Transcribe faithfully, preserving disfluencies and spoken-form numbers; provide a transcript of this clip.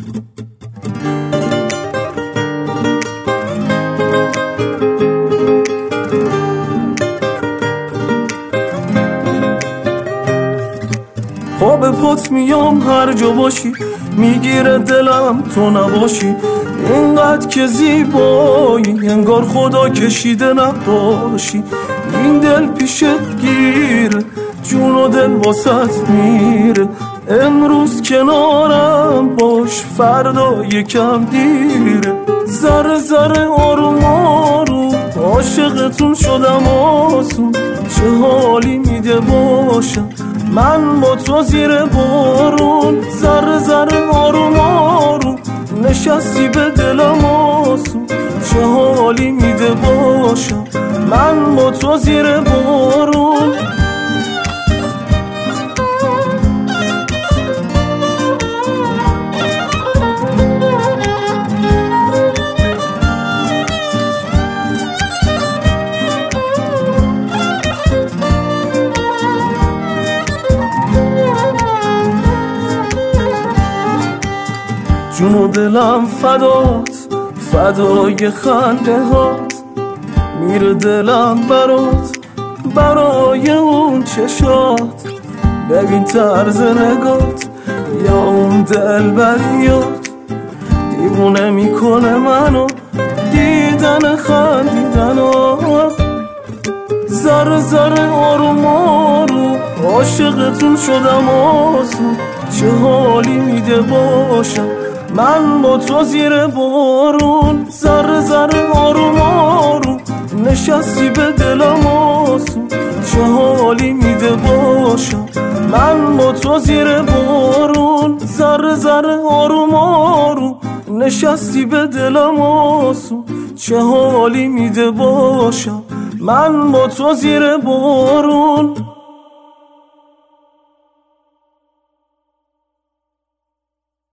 به پات میام هر جا باشی، میگیره دلم تو نباشی. اینقدر که زیبایی انگار خدا کشیده نباشی. این دل پیشت گیره، جون و دل واسط میره. امروز کنارم باش، فردا یکم دیره. ذره ذره آروم آروم عاشقتون شدم آسون. چه حالی میده باشم من با تو زیر بارون. ذره ذره آروم آروم نشستی به دلم آسون. چه حالی میده باشم من با تو زیر بارون. جون و دلم فدات، فدای خنده هات. میره دلم برات، برای اون چشات. ببین طرز نگات یا اون دل بریات. دیوونه میکنه منو دیدن خندیدنات. ذره ذره آروم آروم عاشقتون شدم آسون. چه حالی میده باشم من با تو زیر بارون. ذره ذره آروم آروم نشستی به دلم آسون. چه حالی میده باشم من با تو زیر بارون. ذره ذره آروم آروم نشستی به دلم آسون. چه حالی میده باشم من با تو زیر بارون.